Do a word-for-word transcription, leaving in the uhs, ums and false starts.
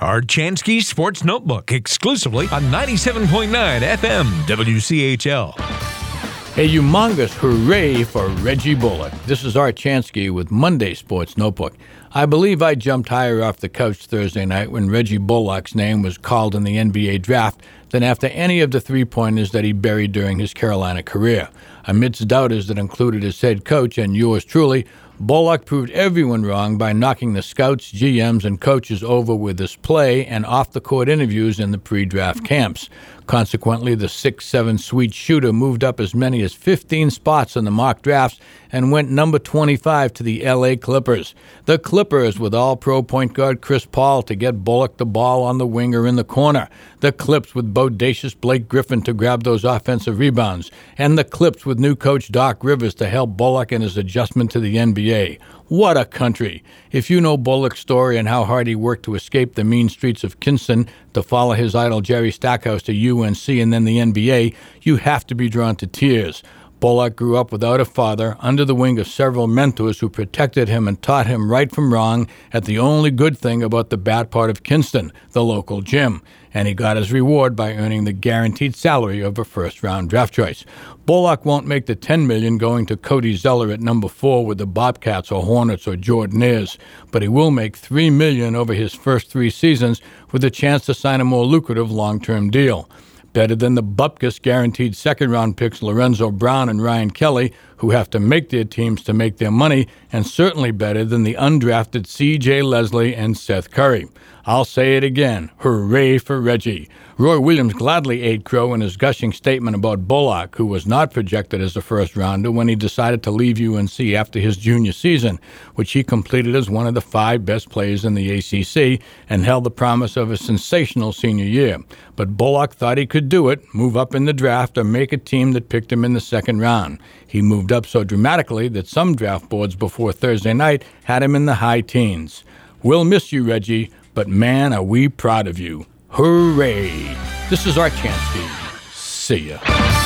Art Chansky Sports Notebook, exclusively on ninety-seven point nine F M W C H L. A humongous hooray for Reggie Bullock. This is Art Chansky with Monday Sports Notebook. I believe I jumped higher off the couch Thursday night when Reggie Bullock's name was called in the N B A draft than after any of the three-pointers that he buried during his Carolina career. Amidst doubters that included his head coach and yours truly, Bullock proved everyone wrong by knocking the scouts, G Ms, and coaches over with his play and off-the-court interviews in the pre-draft camps. Consequently, the six seven sweet shooter moved up as many as fifteen spots in the mock drafts and went number twenty-five to the L A Clippers. The Clippers with all-pro point guard Chris Paul to get Bullock the ball on the wing or in the corner. The Clips with bodacious Blake Griffin to grab those offensive rebounds. And the Clips with new coach Doc Rivers to help Bullock in his adjustment to the N B A. What a country. If you know Bullock's story and how hard he worked to escape the mean streets of Kinston to follow his idol Jerry Stackhouse to U N C and then the N B A, you have to be drawn to tears. Bullock grew up without a father, under the wing of several mentors who protected him and taught him right from wrong at the only good thing about the bad part of Kinston, the local gym. And he got his reward by earning the guaranteed salary of a first-round draft choice. Bullock won't make the ten million dollars going to Cody Zeller at number four with the Bobcats or Hornets or Jordanaires, but he will make three million dollars over his first three seasons with a chance to sign a more lucrative long-term deal. Better than the Bupkis guaranteed second-round picks Lorenzo Brown and Ryan Kelly, who have to make their teams to make their money, and certainly better than the undrafted C J Leslie and Seth Curry. I'll say it again, hooray for Reggie. Roy Williams gladly ate crow in his gushing statement about Bullock, who was not projected as a first-rounder when he decided to leave U N C after his junior season, which he completed as one of the five best players in the A C C and held the promise of a sensational senior year. But Bullock thought he could do it, move up in the draft, or make a team that picked him in the second round. He moved up so dramatically that some draft boards before Thursday night had him in the high teens. We'll miss you, Reggie, but man, are we proud of you. Hooray! This is Art Chansky. See ya.